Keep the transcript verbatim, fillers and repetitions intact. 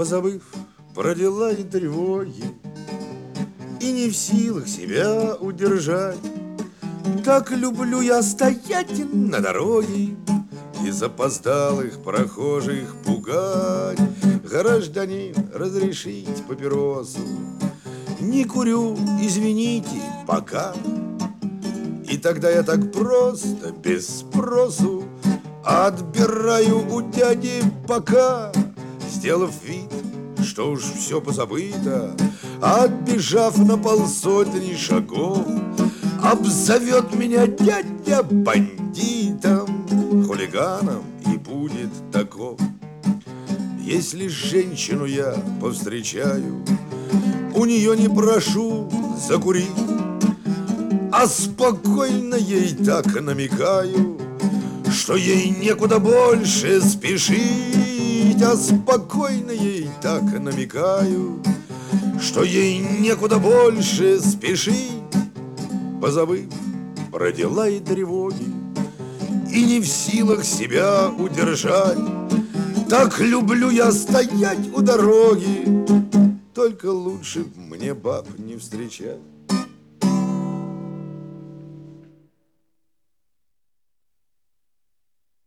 позабыв про дела и тревоги, и не в силах себя удержать. Так люблю я стоять на дороге и запоздалых прохожих пугать. Гражданин, разрешить папиросу? Не курю, извините, пока. И тогда я так просто, без спросу, отбираю у дяди пока, сделав вид, что уж все позабыто. Отбежав на полсотни шагов, обзовет меня дядя бандитом, хулиганом и будет таков. Если женщину я повстречаю, у нее не прошу закурить, а спокойно ей так намекаю, что ей некуда больше спешить. А спокойно ей так намекаю, что ей некуда больше спешить. Позабыв про дела и тревоги, и не в силах себя удержать, так люблю я стоять у дороги, только лучше б мне баб не встречать.